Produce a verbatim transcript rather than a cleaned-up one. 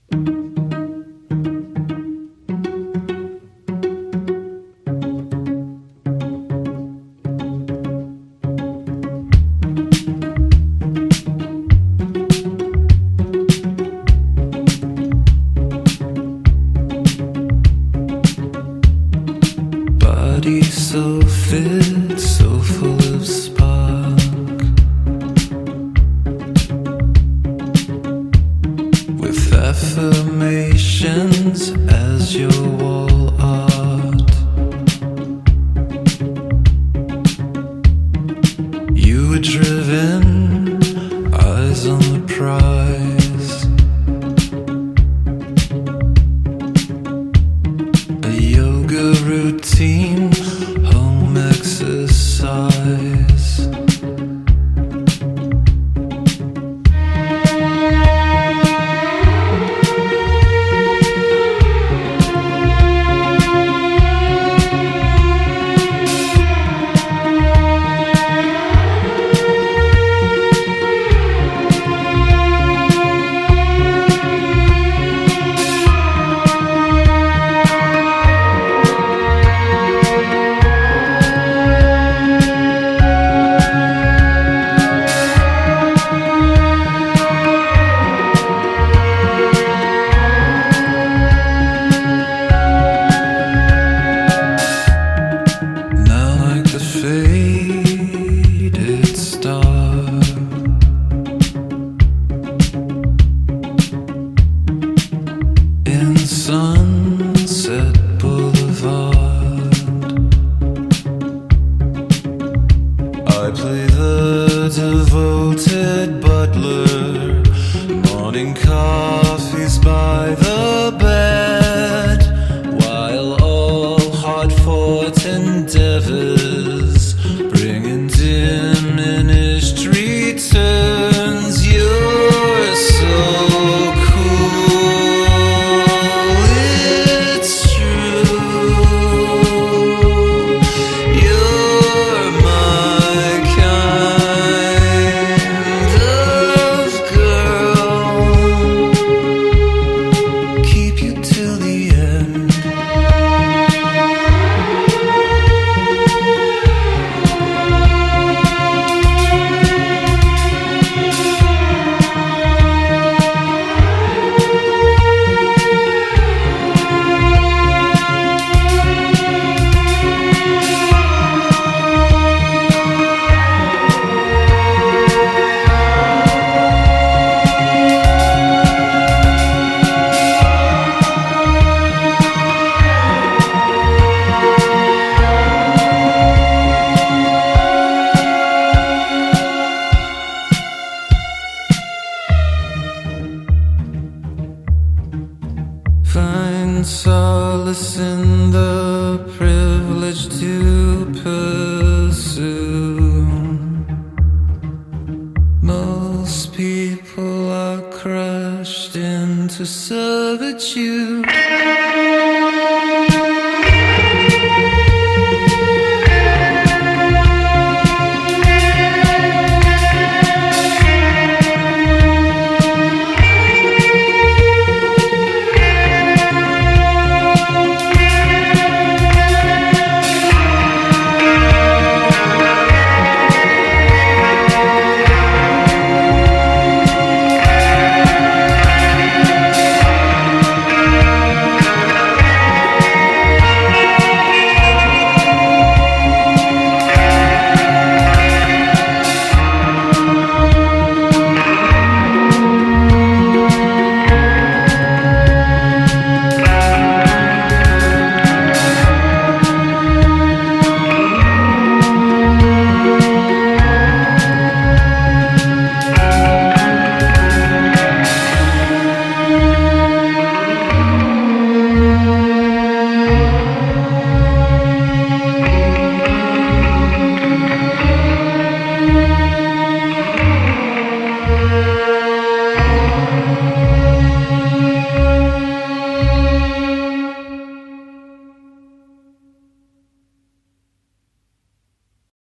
Body so fit, so full of spark, with affirmations as your wall art. You were driven, eyes on the prize, a yoga routine, home exercise. Faded star, in Sunset Boulevard, I play the devoted butler, morning coffees by the bed, while all hard-fought endeavors bringing diminished returns. You're so cool, it's true. You're my kind of girl. Keep you till the end. Find solace in the privilege to pursue. Most people are crushed into servitude.